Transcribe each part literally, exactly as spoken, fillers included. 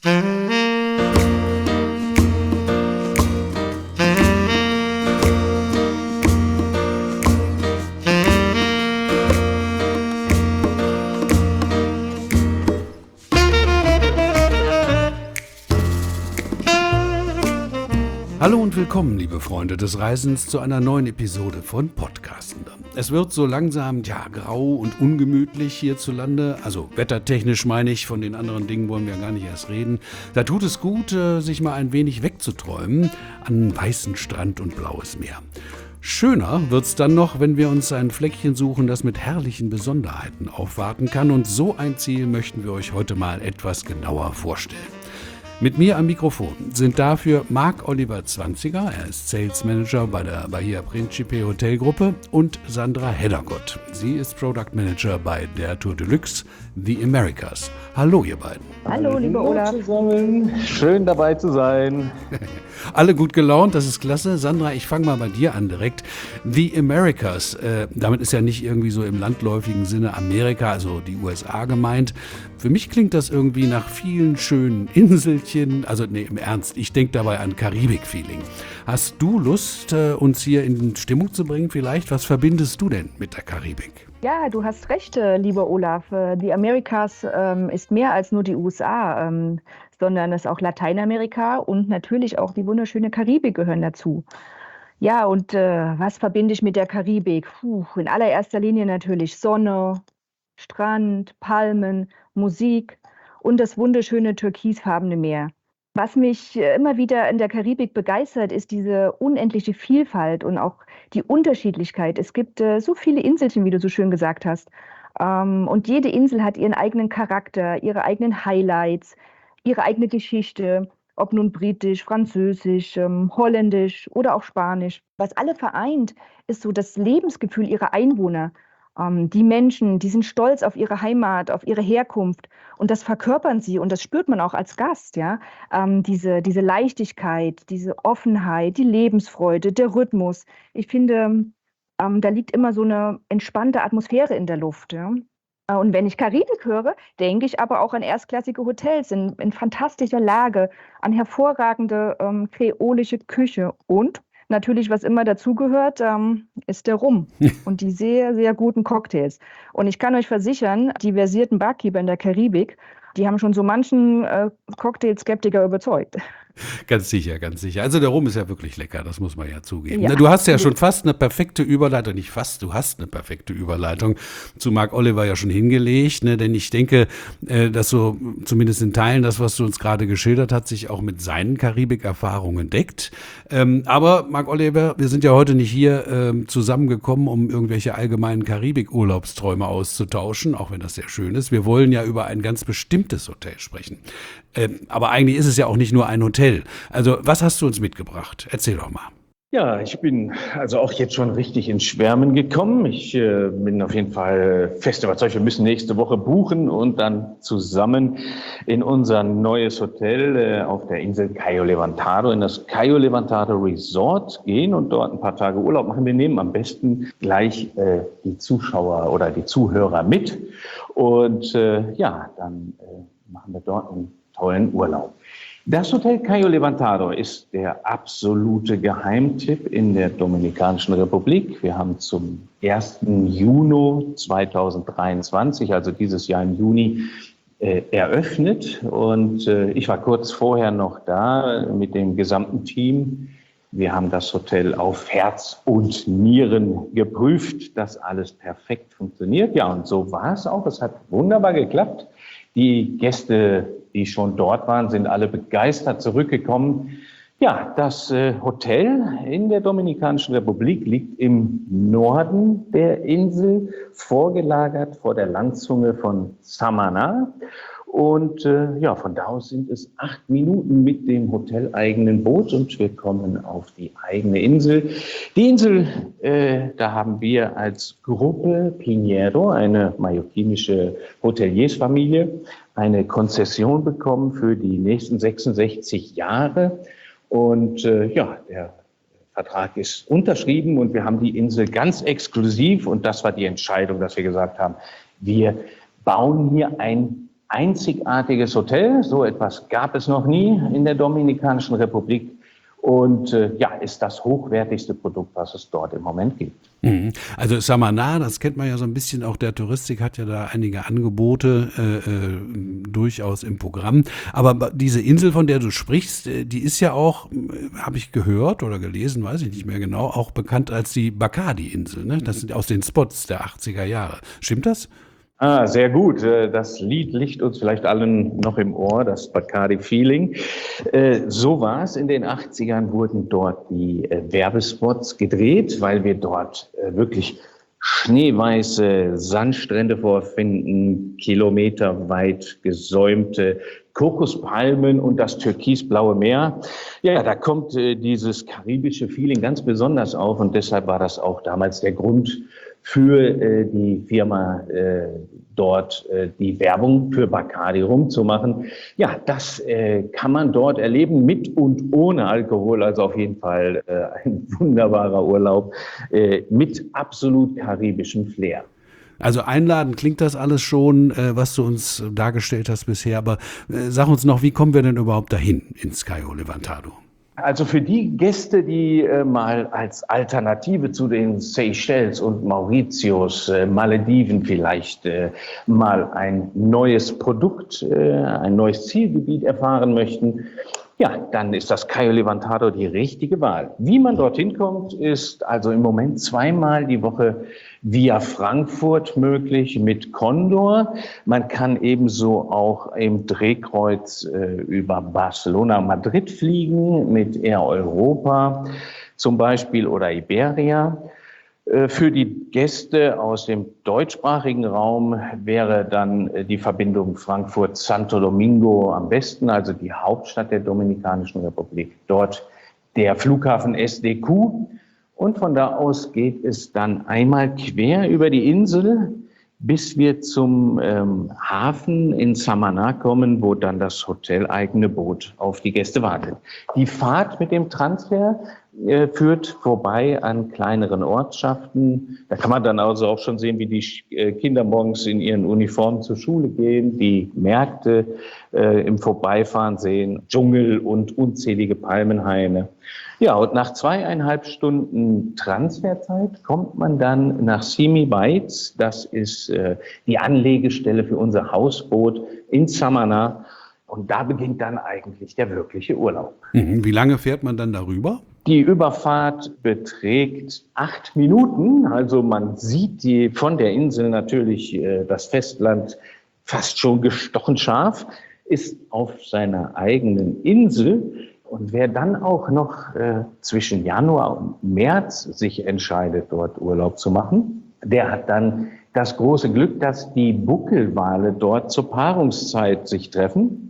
Hallo und willkommen, liebe Freunde des Reisens, zu einer neuen Episode von Podcastender. Es wird so langsam, ja, grau und ungemütlich hierzulande, also wettertechnisch meine ich, von den anderen Dingen wollen wir gar nicht erst reden. Da tut es gut, sich mal ein wenig wegzuträumen an weißen Strand und blaues Meer. Schöner wird's dann noch, wenn wir uns ein Fleckchen suchen, das mit herrlichen Besonderheiten aufwarten kann, und so ein Ziel möchten wir euch heute mal etwas genauer vorstellen. Mit mir am Mikrofon sind dafür Marc Oliver Zwanziger, er ist Sales Manager bei der Bahia Principe Hotelgruppe, und Sandra Heddergott. Sie ist Product Manager bei der Tour Deluxe The Americas. Hallo ihr beiden. Hallo, lieber Olaf. Hallo zusammen, schön dabei zu sein. Alle gut gelaunt, das ist klasse. Sandra, ich fange mal bei dir an direkt. The Americas, äh, damit ist ja nicht irgendwie so im landläufigen Sinne Amerika, also die U S A gemeint. Für mich klingt das irgendwie nach vielen schönen Inselchen, also nee, im Ernst, ich denke dabei an Karibik-Feeling. Hast du Lust, äh, uns hier in Stimmung zu bringen vielleicht? Was verbindest du denn mit der Karibik? Ja, du hast recht, äh, lieber Olaf. Äh, Die Americas ähm, ist mehr als nur die U S A, ähm, sondern es ist auch Lateinamerika und natürlich auch die wunderschöne Karibik gehören dazu. Ja, und äh, was verbinde ich mit der Karibik? Puh, in allererster Linie natürlich Sonne, Strand, Palmen, Musik und das wunderschöne türkisfarbene Meer. Was mich äh, immer wieder in der Karibik begeistert, ist diese unendliche Vielfalt und auch die Unterschiedlichkeit. Es gibt äh, so viele Inselchen, wie du so schön gesagt hast. Ähm, und jede Insel hat ihren eigenen Charakter, ihre eigenen Highlights, ihre eigene Geschichte, ob nun britisch, französisch, ähm, holländisch oder auch spanisch. Was alle vereint, ist so das Lebensgefühl ihrer Einwohner. Ähm, die Menschen, die sind stolz auf ihre Heimat, auf ihre Herkunft, und das verkörpern sie, und das spürt man auch als Gast, ja. Ähm, diese, diese Leichtigkeit, diese Offenheit, die Lebensfreude, der Rhythmus. Ich finde, ähm, da liegt immer so eine entspannte Atmosphäre in der Luft, ja. Äh, Und wenn ich Karibik höre, denke ich aber auch an erstklassige Hotels in, in fantastischer Lage, an hervorragende ähm, kreolische Küche und natürlich, was immer dazugehört, ähm, ist der Rum und die sehr, sehr guten Cocktails. Und ich kann euch versichern, die versierten Barkeeper in der Karibik, die haben schon so manchen äh, Cocktailskeptiker überzeugt. Ganz sicher, ganz sicher. Also der Rum ist ja wirklich lecker, das muss man ja zugeben. Ja, Ne, Du hast ja schon absolut. fast eine perfekte Überleitung, nicht fast, du hast eine perfekte Überleitung zu Marc Oliver ja schon hingelegt, ne? Denn ich denke, äh, dass so zumindest in Teilen das, was du uns gerade geschildert hast, sich auch mit seinen Karibik-Erfahrungen deckt. Ähm, aber Marc Oliver, wir sind ja heute nicht hier ähm, zusammengekommen, um irgendwelche allgemeinen Karibik-Urlaubsträume auszutauschen, auch wenn das sehr schön ist. Wir wollen ja über ein ganz bestimmtes Hotel sprechen. Ähm, aber eigentlich ist es ja auch nicht nur ein Hotel. Also, was hast du uns mitgebracht? Erzähl doch mal. Ja, ich bin also auch jetzt schon richtig ins Schwärmen gekommen. Ich äh, bin auf jeden Fall fest überzeugt, wir müssen nächste Woche buchen und dann zusammen in unser neues Hotel äh, auf der Insel Cayo Levantado, in das Cayo Levantado Resort gehen und dort ein paar Tage Urlaub machen. Wir nehmen am besten gleich äh, die Zuschauer oder die Zuhörer mit und äh, ja, dann äh, machen wir dort einen tollen Urlaub. Das Hotel Cayo Levantado ist der absolute Geheimtipp in der Dominikanischen Republik. Wir haben zum ersten Juni zweitausenddreiundzwanzig, also dieses Jahr im Juni, äh, eröffnet. Und äh, ich war kurz vorher noch da mit dem gesamten Team. Wir haben das Hotel auf Herz und Nieren geprüft, dass alles perfekt funktioniert. Ja, und so war es auch. Es hat wunderbar geklappt. Die Gäste, die schon dort waren, sind alle begeistert zurückgekommen. Ja, das äh, Hotel in der Dominikanischen Republik liegt im Norden der Insel, vorgelagert vor der Landzunge von Samaná. Und äh, ja, von da aus sind es acht Minuten mit dem hoteleigenen Boot und wir kommen auf die eigene Insel. Die Insel, äh, da haben wir als Gruppe Pinheiro, eine mallorquinische Hoteliersfamilie, eine Konzession bekommen für die nächsten sechsundsechzig Jahre. Und äh, ja, der Vertrag ist unterschrieben und wir haben die Insel ganz exklusiv, und das war die Entscheidung, dass wir gesagt haben, wir bauen hier ein einzigartiges Hotel. So etwas gab es noch nie in der Dominikanischen Republik. Und äh, ja, ist das hochwertigste Produkt, was es dort im Moment gibt. Also Samaná, das kennt man ja so ein bisschen, auch der Touristik hat ja da einige Angebote äh, äh, durchaus im Programm. Aber diese Insel, von der du sprichst, die ist ja auch, äh, habe ich gehört oder gelesen, weiß ich nicht mehr genau, auch bekannt als die Bacardi-Insel. Ne? Das sind aus den Spots der achtziger Jahre. Stimmt das? Ah, sehr gut. Das Lied liegt uns vielleicht allen noch im Ohr, das Bacardi-Feeling. So war es. In den achtzigern wurden dort die Werbespots gedreht, weil wir dort wirklich schneeweiße Sandstrände vorfinden, kilometerweit gesäumte Kokospalmen und das türkisblaue Meer. Ja, da kommt dieses karibische Feeling ganz besonders auf und deshalb war das auch damals der Grund für äh, die Firma äh, dort äh, die Werbung für Bacardi rumzumachen. Ja, das äh, kann man dort erleben, mit und ohne Alkohol. Also auf jeden Fall äh, ein wunderbarer Urlaub äh, mit absolut karibischem Flair. Also einladen klingt das alles schon, äh, was du uns dargestellt hast bisher. Aber äh, sag uns noch, wie kommen wir denn überhaupt dahin ins Cayo Levantado? Also für die Gäste, die äh, mal als Alternative zu den Seychelles und Mauritius, äh, Malediven vielleicht äh, mal ein neues Produkt, äh, ein neues Zielgebiet erfahren möchten, ja, dann ist das Cayo Levantado die richtige Wahl. Wie man dorthin kommt, ist also im Moment zweimal die Woche via Frankfurt möglich mit Condor. Man kann ebenso auch im Drehkreuz äh, über Barcelona, Madrid fliegen mit Air Europa zum Beispiel oder Iberia. Für die Gäste aus dem deutschsprachigen Raum wäre dann die Verbindung Frankfurt-Santo Domingo am besten, also die Hauptstadt der Dominikanischen Republik. Dort der Flughafen S D Q. Und von da aus geht es dann einmal quer über die Insel, bis wir zum ähm, Hafen in Samaná kommen, wo dann das hoteleigene Boot auf die Gäste wartet. Die Fahrt mit dem Transfer äh, führt vorbei an kleineren Ortschaften. Da kann man dann also auch schon sehen, wie die äh, Kinder morgens in ihren Uniformen zur Schule gehen, die Märkte äh, im Vorbeifahren sehen, Dschungel und unzählige Palmenhaine. Ja, und nach zweieinhalb Stunden Transferzeit kommt man dann nach Simi Bites. Das ist äh, die Anlegestelle für unser Hausboot in Samaná. Und da beginnt dann eigentlich der wirkliche Urlaub. Wie lange fährt man dann darüber? Die Überfahrt beträgt acht Minuten. Also man sieht die von der Insel natürlich äh, das Festland fast schon gestochen scharf, ist auf seiner eigenen Insel. Und wer dann auch noch äh, zwischen Januar und März sich entscheidet, dort Urlaub zu machen, der hat dann das große Glück, dass die Buckelwale dort zur Paarungszeit sich treffen.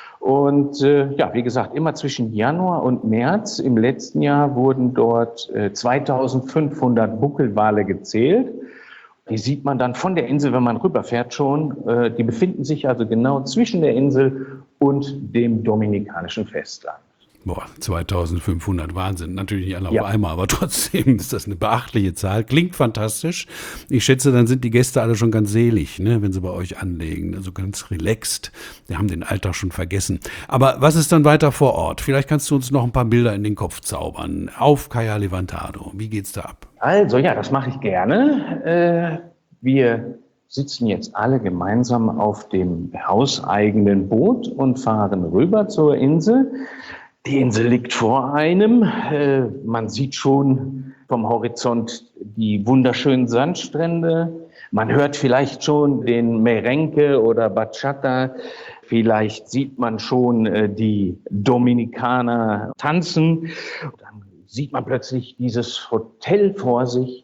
Und äh, ja, wie gesagt, immer zwischen Januar und März. Im letzten Jahr wurden dort äh, zweitausendfünfhundert Buckelwale gezählt. Die sieht man dann von der Insel, wenn man rüberfährt schon. Äh, die befinden sich also genau zwischen der Insel und dem dominikanischen Festland. Boah, zweitausendfünfhundert, Wahnsinn. Natürlich nicht alle Ja. auf einmal, aber trotzdem ist das eine beachtliche Zahl. Klingt fantastisch. Ich schätze, dann sind die Gäste alle schon ganz selig, ne, wenn sie bei euch anlegen. Also ganz relaxed. Die haben den Alltag schon vergessen. Aber was ist dann weiter vor Ort? Vielleicht kannst du uns noch ein paar Bilder in den Kopf zaubern. Auf Cayo Levantado. Wie geht's da ab? Also ja, das mache ich gerne. Äh, wir sitzen jetzt alle gemeinsam auf dem hauseigenen Boot und fahren rüber zur Insel. Die Insel liegt vor einem. Äh, man sieht schon vom Horizont die wunderschönen Sandstrände. Man hört vielleicht schon den Merengue oder Bachata. Vielleicht sieht man schon äh, die Dominikaner tanzen. Dann sieht man plötzlich dieses Hotel vor sich,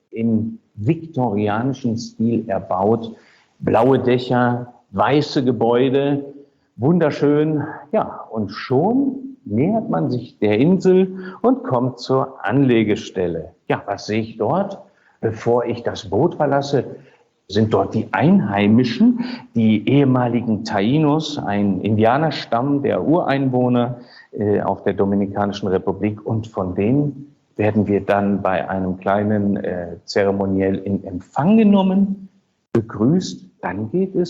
im viktorianischen Stil erbaut. Blaue Dächer, weiße Gebäude, wunderschön. Ja, und schon nähert man sich der Insel und kommt zur Anlegestelle. Ja, was sehe ich dort? Bevor ich das Boot verlasse, sind dort die Einheimischen, die ehemaligen Taínos, ein Indianerstamm der Ureinwohner äh, auf der Dominikanischen Republik. Und von denen werden wir dann bei einem kleinen äh, Zeremoniell in Empfang genommen, begrüßt. Dann geht es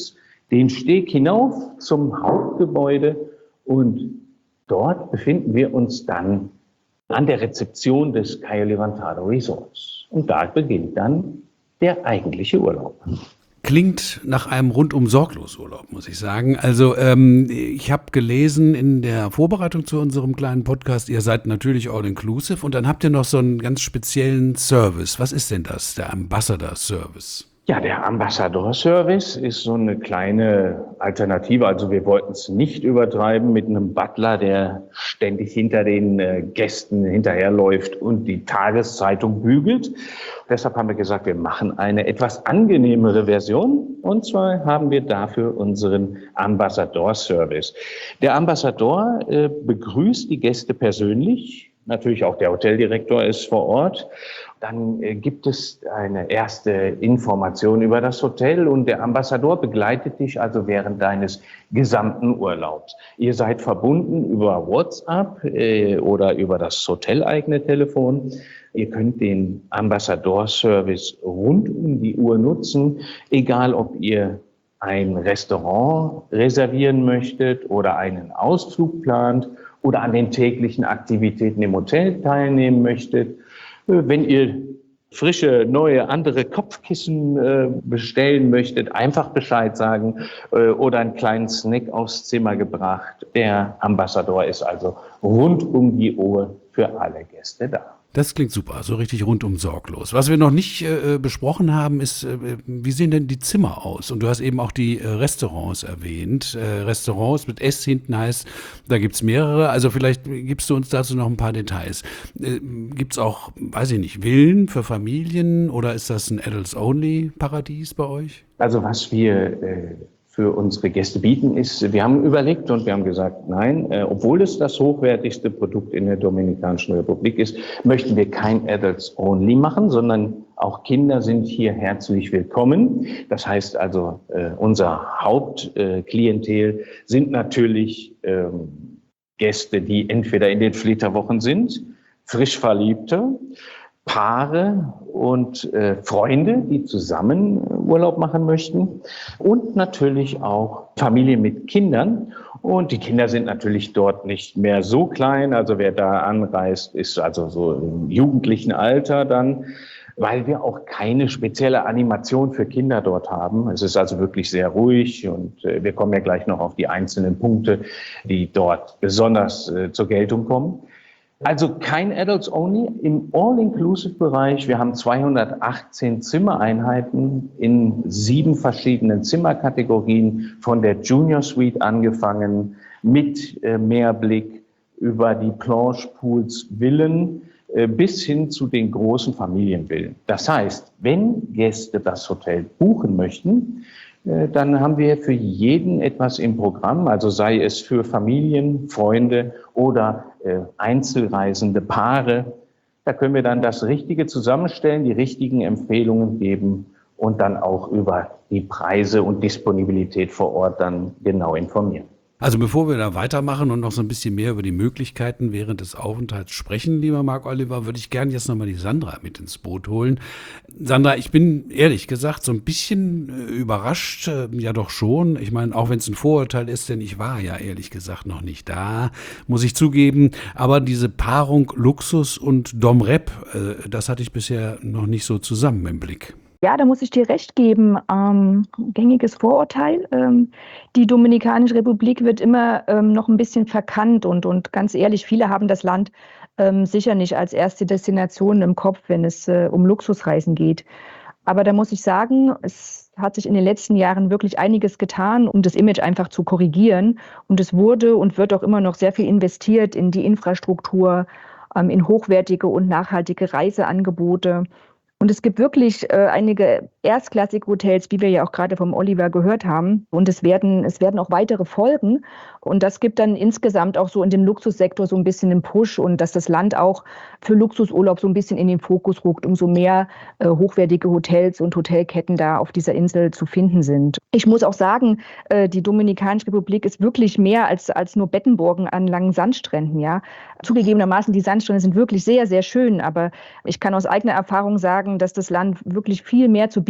den Steg hinauf zum Hauptgebäude und dort befinden wir uns dann an der Rezeption des Cayo Levantado Resorts. Und da beginnt dann der eigentliche Urlaub. Klingt nach einem rundum sorglos Urlaub, muss ich sagen. Also ähm, ich habe gelesen in der Vorbereitung zu unserem kleinen Podcast, ihr seid natürlich all-inclusive und dann habt ihr noch so einen ganz speziellen Service. Was ist denn das, der Ambassador Service? Ja, der Ambassador Service ist so eine kleine Alternative. Also wir wollten es nicht übertreiben mit einem Butler, der ständig hinter den äh, Gästen hinterherläuft und die Tageszeitung bügelt. Deshalb haben wir gesagt, wir machen eine etwas angenehmere Version. Und zwar haben wir dafür unseren Ambassador Service. Der Ambassador äh, begrüßt die Gäste persönlich. Natürlich auch der Hoteldirektor ist vor Ort. Dann äh, gibt es eine erste Information über das Hotel und der Ambassador begleitet dich also während deines gesamten Urlaubs. Ihr seid verbunden über WhatsApp äh, oder über das hoteleigene Telefon. Ihr könnt den Ambassador-Service rund um die Uhr nutzen, egal ob ihr ein Restaurant reservieren möchtet oder einen Ausflug plant oder an den täglichen Aktivitäten im Hotel teilnehmen möchtet. Wenn ihr frische, neue, andere Kopfkissen äh, bestellen möchtet, einfach Bescheid sagen äh, oder einen kleinen Snack aufs Zimmer gebracht. Der Ambassador ist also rund um die Uhr für alle Gäste da. Das klingt super, so richtig rundum sorglos. Was wir noch nicht äh, besprochen haben, ist, äh, wie sehen denn die Zimmer aus? Und du hast eben auch die äh, Restaurants erwähnt. Äh, Restaurants mit S hinten heißt, da gibt's mehrere. Also vielleicht gibst du uns dazu noch ein paar Details. Äh, gibt's auch, weiß ich nicht, Villen für Familien oder ist das ein Adults-Only-Paradies bei euch? Also was wir äh für unsere Gäste bieten, ist, wir haben überlegt und wir haben gesagt, nein, äh, obwohl es das hochwertigste Produkt in der Dominikanischen Republik ist, möchten wir kein Adults Only machen, sondern auch Kinder sind hier herzlich willkommen. Das heißt also, äh, unser Hauptklientel äh, sind natürlich ähm, Gäste, die entweder in den Flitterwochen sind, frisch Verliebte, Paare und äh, Freunde, die zusammen Urlaub machen möchten und natürlich auch Familien mit Kindern. Und die Kinder sind natürlich dort nicht mehr so klein. Also wer da anreist, ist also so im jugendlichen Alter dann, weil wir auch keine spezielle Animation für Kinder dort haben. Es ist also wirklich sehr ruhig und äh, wir kommen ja gleich noch auf die einzelnen Punkte, die dort besonders äh, zur Geltung kommen. Also kein Adults Only im All-Inclusive-Bereich. Wir haben zweihundertachtzehn Zimmereinheiten in sieben verschiedenen Zimmerkategorien, von der Junior Suite angefangen, mit äh, Meerblick über die Planche-Pools, Villen äh, bis hin zu den großen Familienvillen. Das heißt, wenn Gäste das Hotel buchen möchten, äh, dann haben wir für jeden etwas im Programm, also sei es für Familien, Freunde oder äh, einzelreisende Paare. Da können wir dann das Richtige zusammenstellen, die richtigen Empfehlungen geben und dann auch über die Preise und Disponibilität vor Ort dann genau informieren. Also bevor wir da weitermachen und noch so ein bisschen mehr über die Möglichkeiten während des Aufenthalts sprechen, lieber Marc Oliver, würde ich gerne jetzt nochmal die Sandra mit ins Boot holen. Sandra, ich bin ehrlich gesagt so ein bisschen äh, überrascht, äh, ja doch schon. Ich meine, auch wenn es ein Vorurteil ist, denn ich war ja ehrlich gesagt noch nicht da, muss ich zugeben. Aber diese Paarung Luxus und Domrep, äh, das hatte ich bisher noch nicht so zusammen im Blick. Ja, da muss ich dir recht geben. Ähm, gängiges Vorurteil. Ähm, die Dominikanische Republik wird immer ähm, noch ein bisschen verkannt und, und ganz ehrlich, viele haben das Land ähm, sicher nicht als erste Destination im Kopf, wenn es äh, um Luxusreisen geht. Aber da muss ich sagen, es hat sich in den letzten Jahren wirklich einiges getan, um das Image einfach zu korrigieren. Und es wurde und wird auch immer noch sehr viel investiert in die Infrastruktur, ähm, in hochwertige und nachhaltige Reiseangebote. Und es gibt wirklich äh, einige erstklassige Hotels, wie wir ja auch gerade vom Oliver gehört haben. Und es werden, es werden auch weitere folgen. Und das gibt dann insgesamt auch so in dem Luxussektor so ein bisschen einen Push und dass das Land auch für Luxusurlaub so ein bisschen in den Fokus rückt, umso mehr äh, hochwertige Hotels und Hotelketten da auf dieser Insel zu finden sind. Ich muss auch sagen, äh, die Dominikanische Republik ist wirklich mehr als, als nur Bettenburgen an langen Sandstränden. Ja? Zugegebenermaßen, die Sandstrände sind wirklich sehr, sehr schön. Aber ich kann aus eigener Erfahrung sagen, dass das Land wirklich viel mehr zu bieten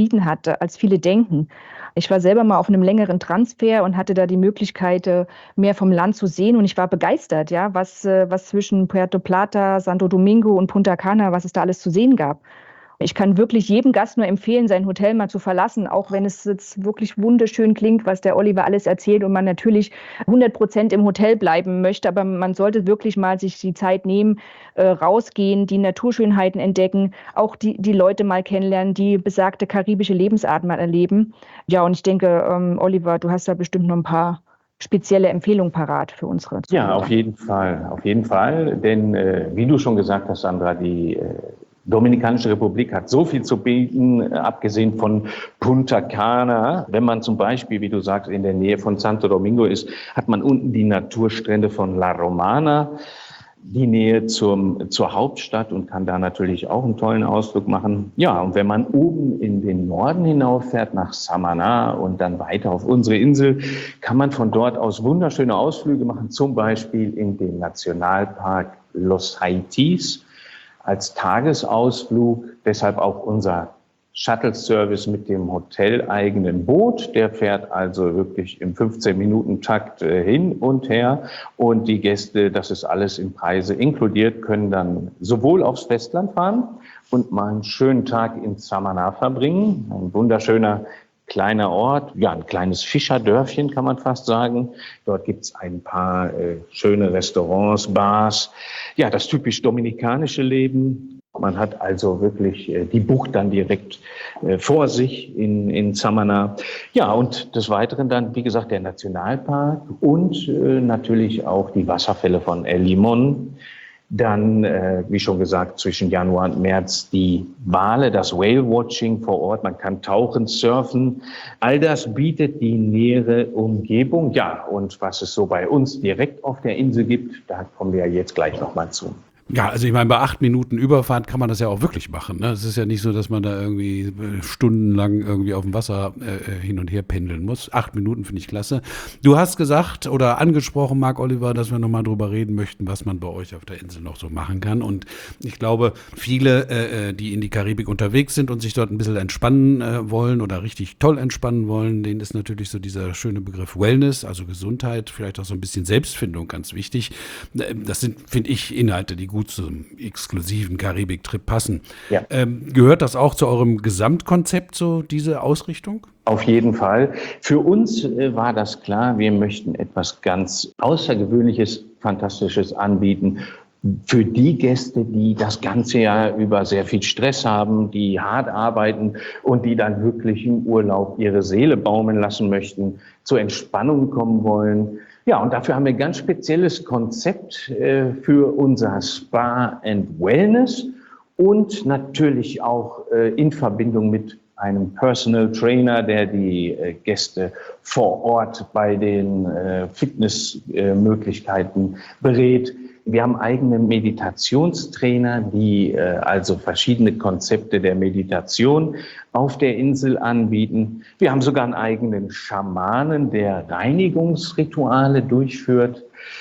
bieten hat, äh, als viele denken. Ich war selber mal auf einem längeren Transfer und hatte da die Möglichkeit, äh, mehr vom Land zu sehen und ich war begeistert, ja, was, äh, was zwischen Puerto Plata, Santo Domingo und Punta Cana, was es da alles zu sehen gab. Ich kann wirklich jedem Gast nur empfehlen, sein Hotel mal zu verlassen, auch wenn es jetzt wirklich wunderschön klingt, was der Oliver alles erzählt und man natürlich hundert Prozent im Hotel bleiben möchte. Aber man sollte wirklich mal sich die Zeit nehmen, äh, rausgehen, die Naturschönheiten entdecken, auch die, die Leute mal kennenlernen, die besagte karibische Lebensart mal erleben. Ja, und ich denke, ähm, Oliver, du hast da bestimmt noch ein paar spezielle Empfehlungen parat für unsere Zuhörer. Ja, auf jeden Fall, auf jeden Fall. Denn äh, wie du schon gesagt hast, Sandra, die äh, Dominikanische Republik hat so viel zu bieten, äh, abgesehen von Punta Cana. Wenn man zum Beispiel, wie du sagst, in der Nähe von Santo Domingo ist, hat man unten die Naturstrände von La Romana, die Nähe zum, zur Hauptstadt und kann da natürlich auch einen tollen Ausflug machen. Ja, und wenn man oben in den Norden hinauffährt, nach Samaná und dann weiter auf unsere Insel, kann man von dort aus wunderschöne Ausflüge machen, zum Beispiel in den Nationalpark Los Haitis als Tagesausflug. Deshalb auch unser Shuttle-Service mit dem hoteleigenen Boot. Der fährt also wirklich im fünfzehn-Minuten-Takt äh, hin und her. Und die Gäste, das ist alles in Preise inkludiert, können dann sowohl aufs Festland fahren und mal einen schönen Tag in Samaná verbringen. Ein wunderschöner kleiner Ort, ja, ein kleines Fischerdörfchen kann man fast sagen. Dort gibt's ein paar äh, schöne Restaurants, Bars. Ja, das typisch dominikanische Leben. Man hat also wirklich äh, die Bucht dann direkt äh, vor sich in, in Samaná. Ja, und des Weiteren dann, wie gesagt, der Nationalpark und äh, natürlich auch die Wasserfälle von El Limón. Dann, äh, wie schon gesagt, zwischen Januar und März die Wale, das Whale-Watching vor Ort. Man kann tauchen, surfen. All das bietet die nähere Umgebung. Ja, und was es so bei uns direkt auf der Insel gibt, da kommen wir ja jetzt gleich nochmal zu. Ja, also ich meine, bei acht Minuten Überfahrt kann man das ja auch wirklich machen. Ne? Es ist ja nicht so, dass man da irgendwie stundenlang irgendwie auf dem Wasser äh, hin und her pendeln muss. Acht Minuten finde ich klasse. Du hast gesagt oder angesprochen, Marc Oliver, dass wir nochmal drüber reden möchten, was man bei euch auf der Insel noch so machen kann. Und ich glaube, viele, äh, die in die Karibik unterwegs sind und sich dort ein bisschen entspannen äh, wollen oder richtig toll entspannen wollen, denen ist natürlich so dieser schöne Begriff Wellness, also Gesundheit, vielleicht auch so ein bisschen Selbstfindung ganz wichtig. Das sind, finde ich, Inhalte, die gut zum exklusiven Karibik-Trip passen. Ja. Ähm, gehört das auch zu eurem Gesamtkonzept, so diese Ausrichtung? Auf jeden Fall. Für uns äh, war das klar, wir möchten etwas ganz Außergewöhnliches, Fantastisches anbieten. Für die Gäste, die das ganze Jahr über sehr viel Stress haben, die hart arbeiten und die dann wirklich im Urlaub ihre Seele baumeln lassen möchten, zur Entspannung kommen wollen. Ja, und dafür haben wir ein ganz spezielles Konzept äh, für unser Spa and Wellness und natürlich auch äh, in Verbindung mit einem Personal Trainer, der die äh, Gäste vor Ort bei den äh, Fitnessmöglichkeiten äh, berät. Wir haben eigene Meditationstrainer, die äh, also verschiedene Konzepte der Meditation auf der Insel anbieten. Wir haben sogar einen eigenen Schamanen, der Reinigungsrituale durchführt.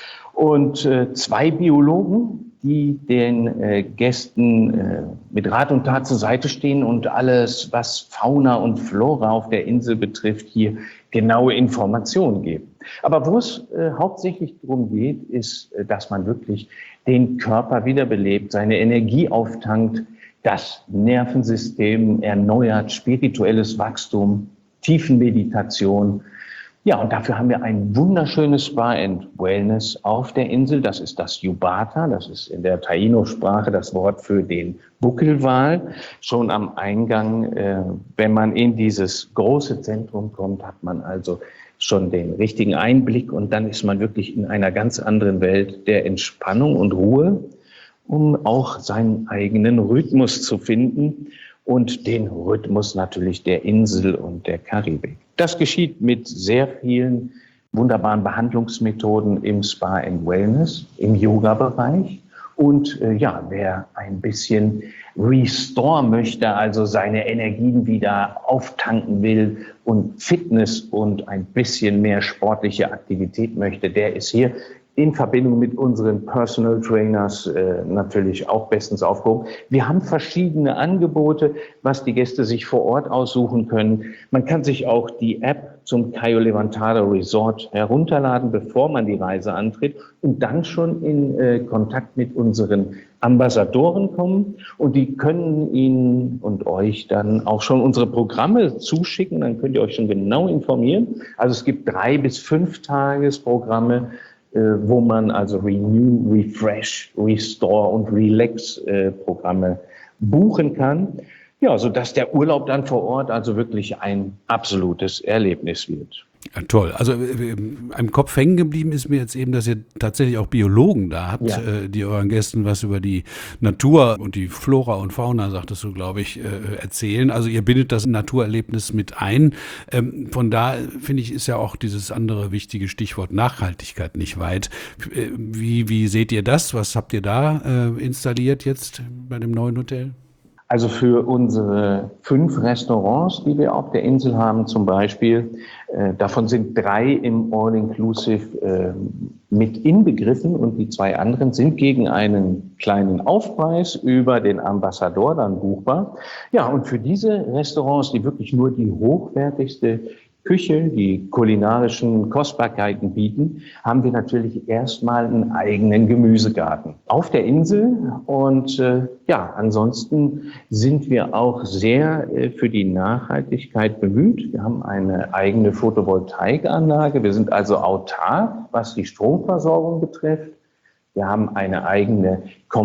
Und äh, zwei Biologen, die den äh, Gästen äh, mit Rat und Tat zur Seite stehen und alles, was Fauna und Flora auf der Insel betrifft, hier genaue Informationen geben. Aber wo es äh, hauptsächlich darum geht, ist, äh, dass man wirklich den Körper wiederbelebt, seine Energie auftankt, das Nervensystem erneuert, spirituelles Wachstum, Tiefenmeditation. Ja, und dafür haben wir ein wunderschönes Spa and Wellness auf der Insel. Das ist das Yubata, das ist in der Taino-Sprache das Wort für den Buckelwal. Schon am Eingang, äh, wenn man in dieses große Zentrum kommt, hat man also schon den richtigen Einblick und dann ist man wirklich in einer ganz anderen Welt der Entspannung und Ruhe, um auch seinen eigenen Rhythmus zu finden und den Rhythmus natürlich der Insel und der Karibik. Das geschieht mit sehr vielen wunderbaren Behandlungsmethoden im Spa and Wellness, im Yoga-Bereich. Und äh, ja, wer ein bisschen restore möchte, also seine Energien wieder auftanken will und Fitness und ein bisschen mehr sportliche Aktivität möchte, der ist hier in Verbindung mit unseren Personal Trainers äh, natürlich auch bestens aufgehoben. Wir haben verschiedene Angebote, was die Gäste sich vor Ort aussuchen können. Man kann sich auch die App zum Cayo Levantado Resort herunterladen, bevor man die Reise antritt und dann schon in äh, Kontakt mit unseren Ambassadoren kommen. Und die können Ihnen und euch dann auch schon unsere Programme zuschicken. Dann könnt ihr euch schon genau informieren. Also es gibt drei bis fünf Tagesprogramme, wo man also Renew, Refresh, Restore und Relax äh, Programme buchen kann. Ja, sodass der Urlaub dann vor Ort also wirklich ein absolutes Erlebnis wird. Ja, toll. Also äh, im Kopf hängen geblieben ist mir jetzt eben, dass ihr tatsächlich auch Biologen da habt, ja. äh, die euren Gästen was über die Natur und die Flora und Fauna, sagtest du, glaube ich, äh, erzählen. Also ihr bindet das Naturerlebnis mit ein. Ähm, von da, finde ich, ist ja auch dieses andere wichtige Stichwort Nachhaltigkeit nicht weit. Äh, wie, wie seht ihr das? Was habt ihr da äh, installiert jetzt bei dem neuen Hotel? Also für unsere fünf Restaurants, die wir auf der Insel haben zum Beispiel, äh, davon sind drei im All-Inclusive äh, mit inbegriffen und die zwei anderen sind gegen einen kleinen Aufpreis über den Ambassador dann buchbar. Ja, und für diese Restaurants, die wirklich nur die hochwertigste Küche, die kulinarischen Kostbarkeiten bieten, haben wir natürlich erstmal einen eigenen Gemüsegarten auf der Insel. Und äh, ja, ansonsten sind wir auch sehr äh, für die Nachhaltigkeit bemüht. Wir haben eine eigene Photovoltaikanlage. Wir sind also autark, was die Stromversorgung betrifft. Wir haben eine eigene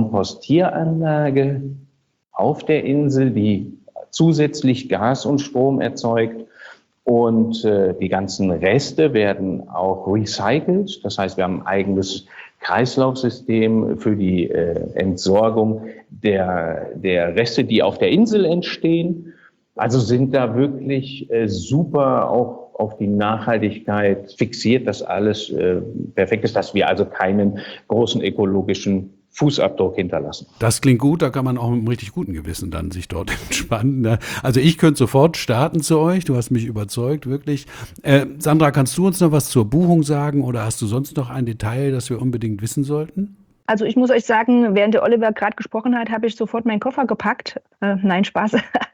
Kompostieranlage auf der Insel, die zusätzlich Gas und Strom erzeugt. Und äh, die ganzen Reste werden auch recycelt. Das heißt, wir haben ein eigenes Kreislaufsystem für die äh, Entsorgung der, der Reste, die auf der Insel entstehen. Also sind da wirklich äh, super auch auf die Nachhaltigkeit fixiert, dass alles äh, perfekt ist, dass wir also keinen großen ökologischen Fußabdruck hinterlassen. Das klingt gut, da kann man auch mit einem richtig guten Gewissen dann sich dort entspannen. Also ich könnte sofort starten zu euch, du hast mich überzeugt, wirklich. Äh, Sandra, kannst du uns noch was zur Buchung sagen oder hast du sonst noch ein Detail, das wir unbedingt wissen sollten? Also ich muss euch sagen, während der Oliver gerade gesprochen hat, habe ich sofort meinen Koffer gepackt. Äh, nein, Spaß.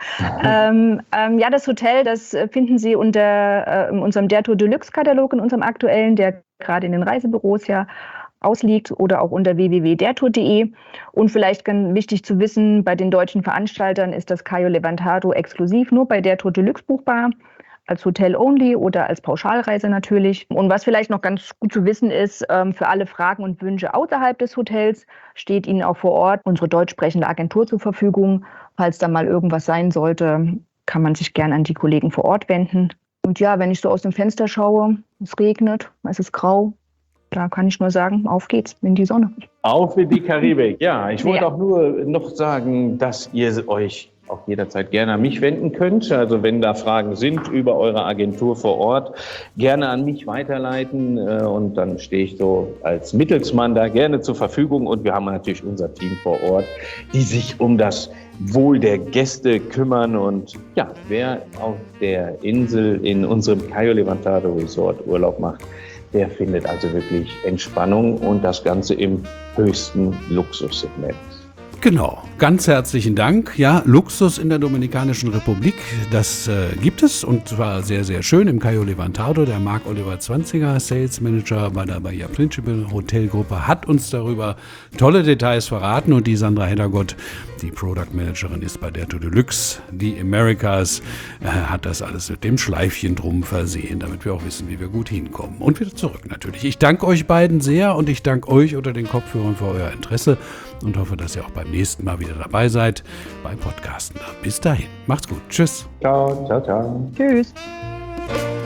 ähm, ähm, ja, das Hotel, das finden Sie unter äh, unserem Der Tour Deluxe Katalog, in unserem aktuellen, der gerade in den Reisebüros ja ausliegt oder auch unter w w w punkt der tour punkt d e. Und vielleicht ganz wichtig zu wissen, bei den deutschen Veranstaltern ist das Cayo Levantado exklusiv nur bei Der Tour Deluxe buchbar, als Hotel Only oder als Pauschalreise natürlich. Und was vielleicht noch ganz gut zu wissen ist, für alle Fragen und Wünsche außerhalb des Hotels steht Ihnen auch vor Ort unsere deutsch sprechende Agentur zur Verfügung. Falls da mal irgendwas sein sollte, kann man sich gerne an die Kollegen vor Ort wenden. Und ja, wenn ich so aus dem Fenster schaue, es regnet, es ist grau. Da kann ich nur sagen, auf geht's in die Sonne. Auf in die Karibik, ja. Ich wollte ja. auch nur noch sagen, dass ihr euch auch jederzeit gerne an mich wenden könnt. Also wenn da Fragen sind über eure Agentur vor Ort, gerne an mich weiterleiten. Und dann stehe ich so als Mittelsmann da gerne zur Verfügung. Und wir haben natürlich unser Team vor Ort, die sich um das Wohl der Gäste kümmern. Und ja, wer auf der Insel in unserem Cayo Levantado Resort Urlaub macht, der findet also wirklich Entspannung und das Ganze im höchsten Luxussegment. Genau, ganz herzlichen Dank. Ja, Luxus in der Dominikanischen Republik, das äh, gibt es und zwar sehr, sehr schön im Cayo Levantado. Der Marc Oliver Zwanziger, Sales Manager bei der Bahia Principal Hotelgruppe, hat uns darüber tolle Details verraten und die Sandra Heddergott, die Product Managerin, ist bei Der Tour Deluxe. Die Americas äh, hat das alles mit dem Schleifchen drum versehen, damit wir auch wissen, wie wir gut hinkommen. Und wieder zurück natürlich. Ich danke euch beiden sehr und ich danke euch unter den Kopfhörern für euer Interesse und hoffe, dass ihr auch beim nächsten Mal wieder dabei seid beim Podcasten. Bis dahin, macht's gut. Tschüss. Ciao, ciao, ciao. Tschüss.